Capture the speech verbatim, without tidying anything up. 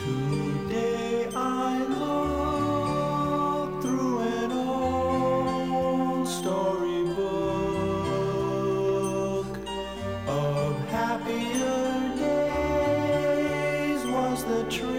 Today I look through an old storybook of happier days. Was the truth